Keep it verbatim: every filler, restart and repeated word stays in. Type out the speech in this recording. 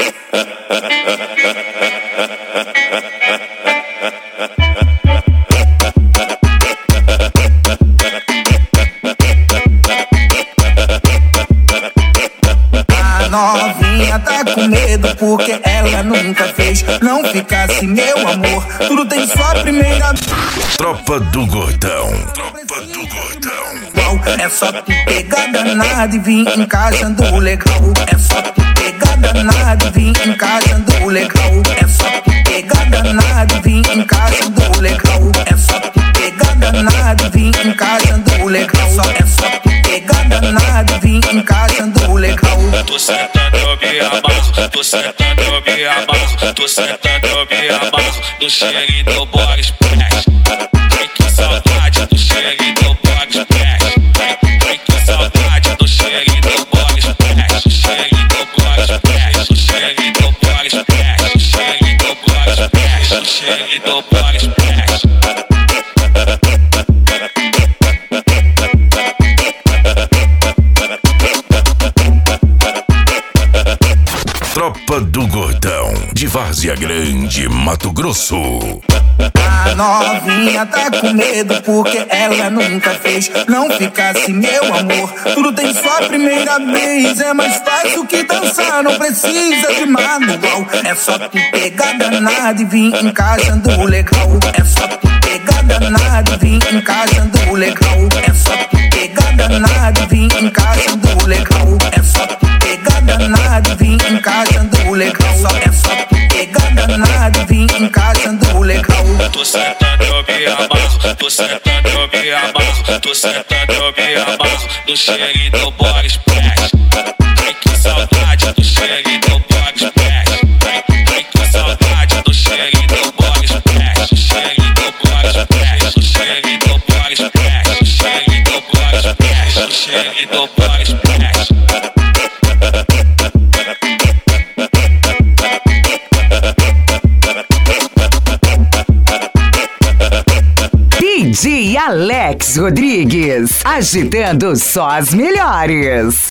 A novinha tá com medo porque ela nunca fez. Não ficasse meu amor, tudo tem só primeira. Tropa do Gordão. Tropa do Gordão. É só tu pegar danado e vir encaixando legal. É só tu pegar danado e vir encaixando legal. É só tu pegar danado e vir encaixando legal. É só tu pegar danado e vir encaixando legal. É só tu pegar danado e vir encaixando legal. Tô sentando, eu me amarro. Tô sentando, eu me amarro. Tô sentando, eu me amarro. No cheirinho do Boris Splash. Ai, que saudade do cheirinho do Boris Splash. Ai, ai, que saudade do cheirinho do Boris Splash. O cheirinho do Boris Splash. O cheirinho do Boris Splash. O cheirinho do Boris Splash. O cheirinho do Boris Splash. Tropa do Gordão, de Várzea Grande, Mato Grosso. A novinha tá com medo porque ela nunca fez. Não ficasse meu amor, tudo tem só primeira vez. É mais fácil que dançar, não precisa de manual. É só tu pegar danado e vir encaixando legal. É só tu pegar danado e vir encaixando legal. É só tu pegar danado e vir encaixando legal. É só tu pegar danado e vir encaixando legal. É só tu pegar danado e vir encaixando legal. Tô sentando, eu me amarro. Tô sentando, eu me amarro. Tô sentando, eu me amarro. No cheirinho do Boris Splash. Ai, que saudade do cheirinho do Boris Splash. Ai, ai, que saudade do cheirinho do Boris Splash. O cheirinho do Boris Splash. O cheirinho do Boris Splash. O cheirinho do Boris Splash. O cheirinho do Boris Splash. D J Alex Rodrigues, agitando só as melhores.